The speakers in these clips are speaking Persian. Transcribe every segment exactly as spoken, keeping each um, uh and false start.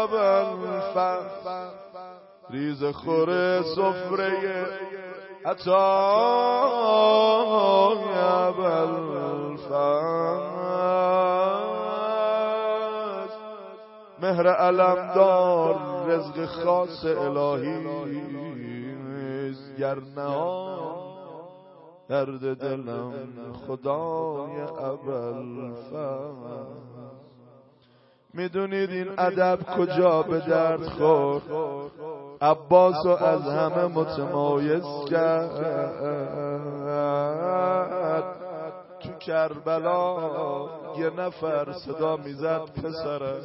ابوالفضل ریز خور سفره عطای ابوالفضل مهر علمدار رزق خاص الهی گر نهان درد دلم خدای ابوالفضل. میدونید این ادب کجا به درد خورد؟ عباسو از همه متمایز کرد. تو کربلا یه نفر صدا میزد پسره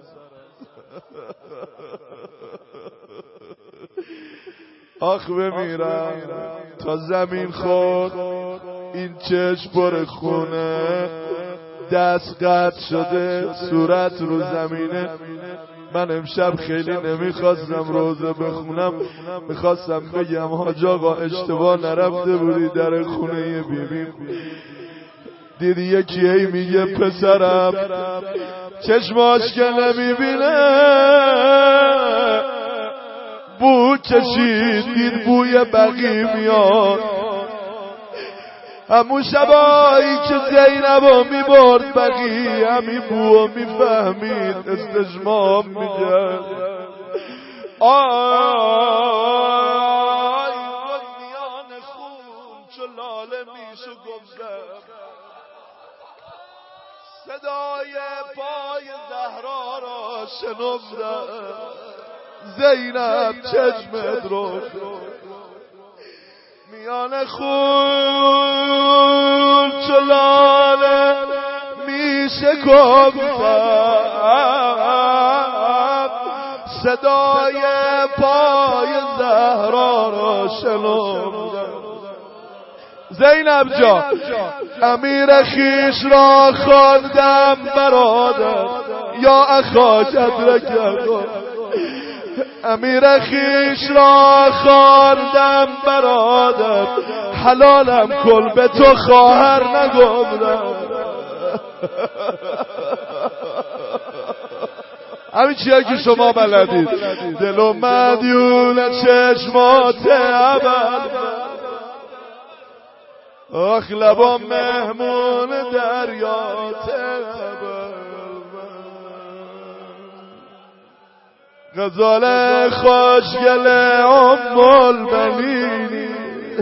آخ بمیرم تا زمین خورد این چشم پر خونه دست قطع شده صورت رو زمینه. من امشب خیلی نمیخواستم روزه بخونم، میخواستم بگم حاج آقا اشتباه نرفته بودی در خونه بیبی. دیدی یکی هی میگه پسرم چشماش که نمیبینه بو کشید دید بوی بقی میاد. همون شبایی که زینبو میبرد بقی همین بو میفهمید استجمام میگه آی گزیان خون چو لاله میشو گفتم صدای پای زهرا را شنفتم زینب چشمت رو میان خون چلاله میشه گفتم صدای پای زهرا را شنفتم. زینب جان امیر خیش را خواندم برادر یا اخاک ادرک امیر خیش را خواندم برادر حلالم کن به تو خواهر نگفتم. همین چیه که شما بلدید دل و مدیون چشمات ابد آخ لبا مهمون دریات غزال خوشگل ام البنین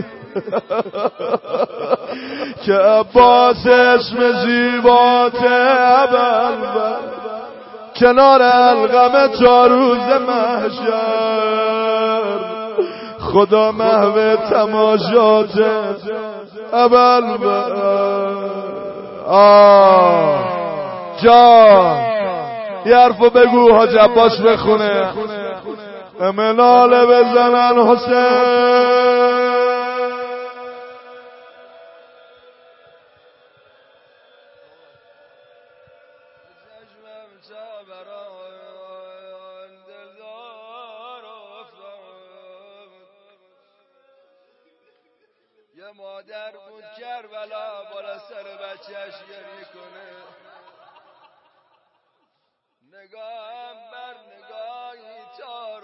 که عباس اسم زیبات ابوالفضل کنار القمه تا روز محشر خدا محو تماشات ابوالفضل. آه جان یه حرفو بگو حاج عباس بخونه امناله بزنن حسین. یه مادر بود کربلا بالا سر بچهش گریه کنه نگاهم بر نگاهی تار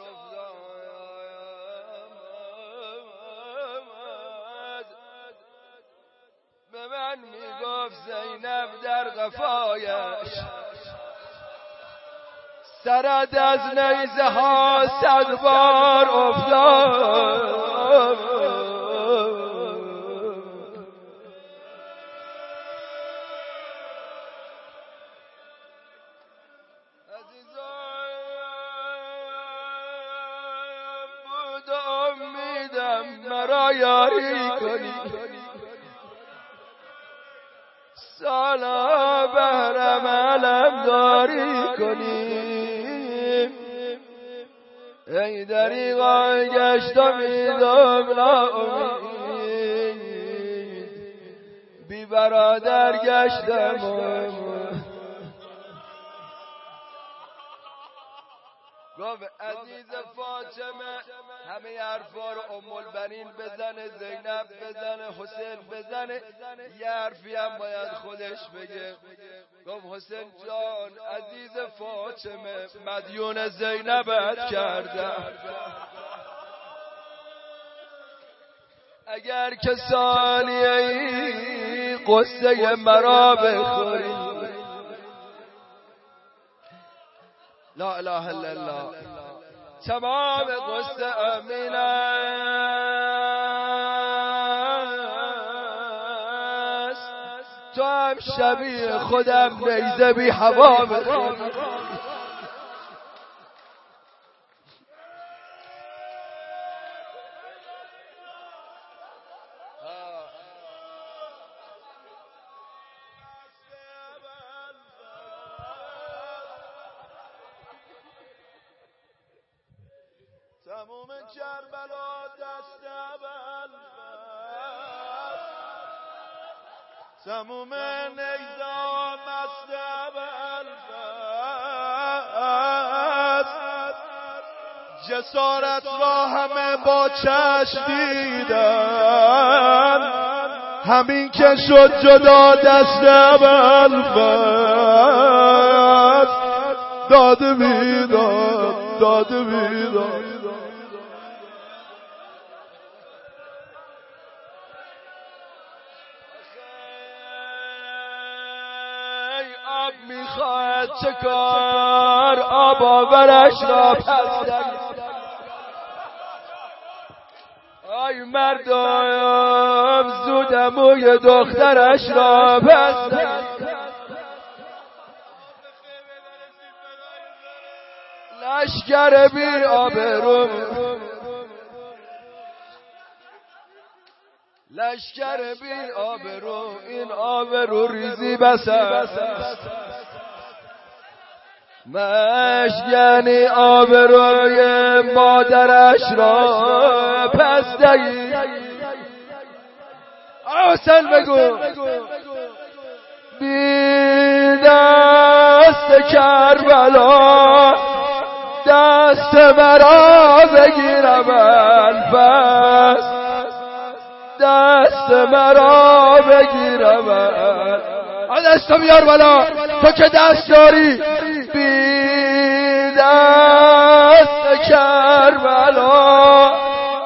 افتاد به من میگفت زینب در قفایش سرد از نیزه ها صد بار افتاد. مرا یاری کنی سالا بهرم علم داری کنی ای دریغا گشتم ایدم لا امید بی برادر گشتم گفت عزیز فاطمه همه حرفا رو ام البنین بزنه زینب بزنه حسین بزنه یه حرفی هم باید خودش بگه گفت حسین جان عزیز فاطمه مدیون زینبت کردم، اگر که ثانیه‌ای قصه مرا بخوری. لا اله الا الله. تمام قصه امین است، تو هم شبیه خودم نیزه بی هوا بخوری. تموم کربلا دست ابوالفضل، تموم نیزا مست ابوالفضل، جسارت را همه با چشم دیدن، همین که شد جدا دست ابوالفضل، داد بیداد داد بیداد. آب میخواهد چه کار آب آورش را پس آی مردم زودموی دخترش را پس لشگر بی آبرو لشگر بی آبرو این آبرو ریزی بس است، مشگنی آبروی مادرش را پس دهی. حسین بگو بی دست کربلا دست مرا بگیرم الفس، دست مرا بگیرم دستم بیار بالا تو که دست داری. بی دست کربلا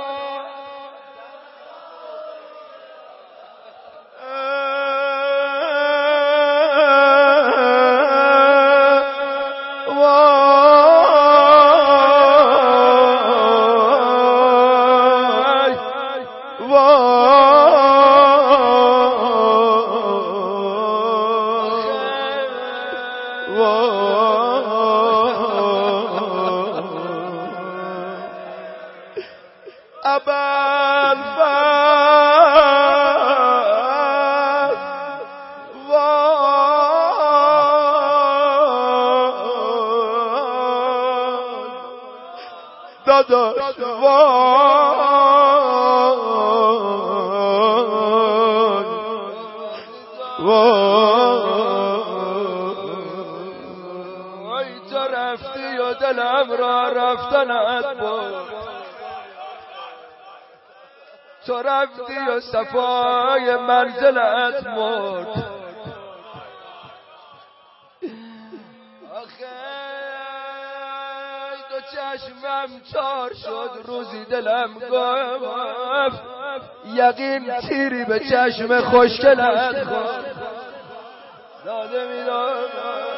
داداش وای تو رفتی و دلم را رفتنت بود، تو رفتی و صفای منزلت مرد. چشمم چار شد روزی دلم گفت یقین تیری به چشم خوشگلت خورد، داده میداد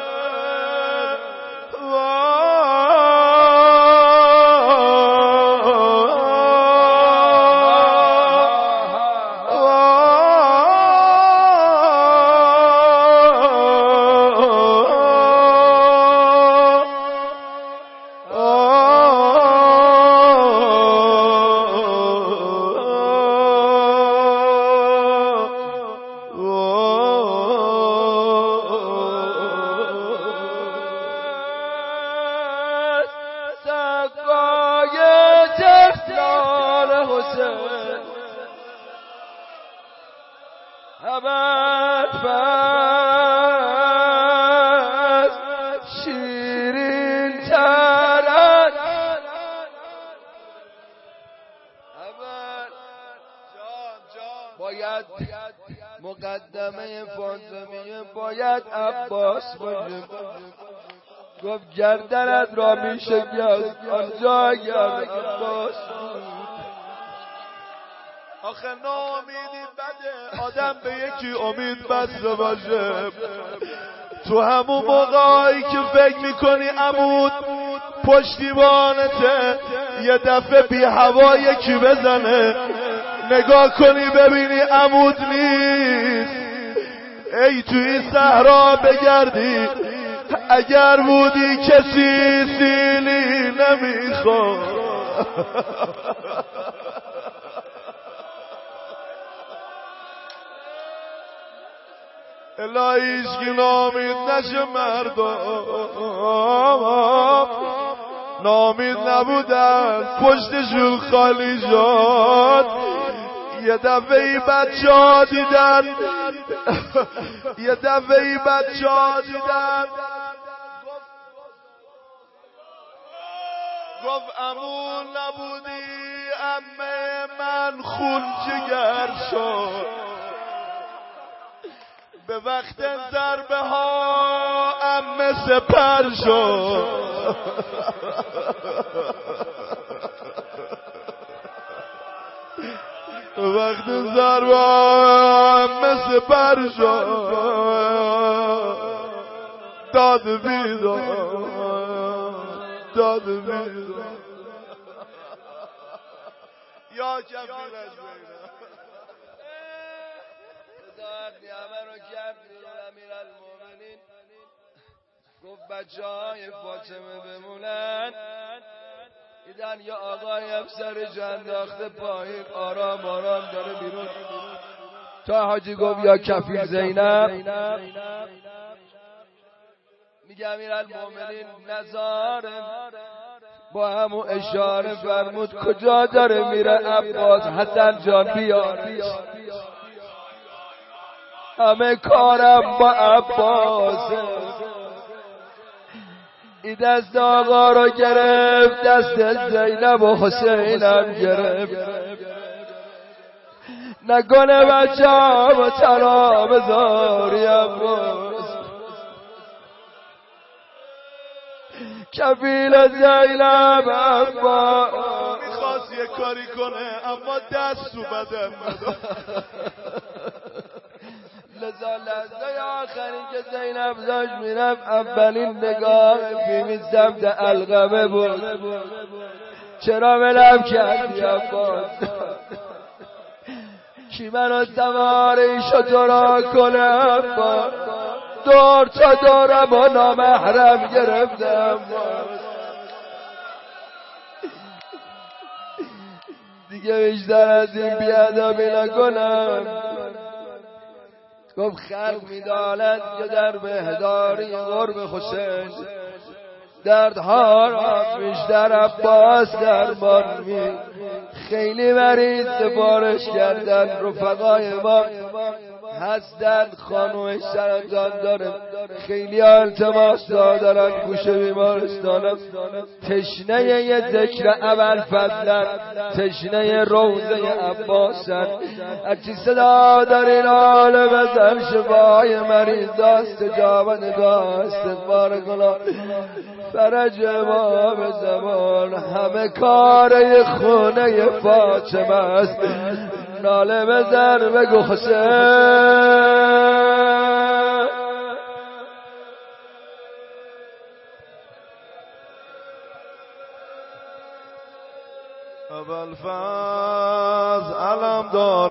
شیرین ترد باید مقدمه فاطمیه باید عباس باشه. گفت گردنت را میشه گرد آنجا اگر عباس. آخه ناامیدی بده، آدم به یکی امید بسته باشه. تو همون موقعی که فکر میکنی عمود پشتیبانته، یه دفعه بی هوا یکی بزنه، نگاه کنی ببینی عمود نیست. ای تو این صحرا بگردی، اگر بودی کسی سیلی نمیخواد. الهی هیچکی نامید نشه مردم، نامید نبودن پشتشون خالی شد. یه دفعه ای بچه ها دیدن، یه دفعه ای بچه ها دیدن، گفت امون نبودی عمه من خون جگر شد. به وقت ضربه ها عمه سپر شد. به وقت ضربه ها عمه سپر شد. داد بیدار، داد بیدار. یا کفیل از نیامه رو کردی امیر المومنین. گفت بچه های فاطمه بمونن. دیدن یا آقای افسر جنداخته پایین آرام آرام داره بیرون. تا حاجی گفت یا کفیل زینب. میگه امیر المومنین نظاره با همون اشاره فرمود کجا داره میره عباس؟ حسن جان بیار، همه کارم با عباسه. این دست آقا رو گرفت، دست زینب و حسینم گرفت. نکنه بچه ها تنها بذاری عباس. کفیل زینب عباس میخواست یه کاری کنه اما دست تو بدن لذا لحظه آخری که زینب داشت میرفت اولین نگاه بیمی سمت علقمه بود. چرا ولم کردی عباس؟ کی منو سواره شترا کنه عباس؟ دور تا دورم و نامحرم گرفتم. دیگه بیشتر از این بیادبی نکنم. گفت خلق میداند که در بهداری قرب حسین دردها را بیشتر عباس درمان می. خیلی مریض سفارش کردن رفقای ما هستن، خانومش سرطان داره، خیلی التماس دارن گوش بیمارستانم، تشنه یه ذکر اول فضلن، تشنه روزه عباسن. هرچی صدا در این حال بزن شفای مریض استجاب نگاه استغفار کنا فرج ما به زمان. همه کار خونه فاطمه است، ناله بزر بگو حسین. ابوالفضل علم دار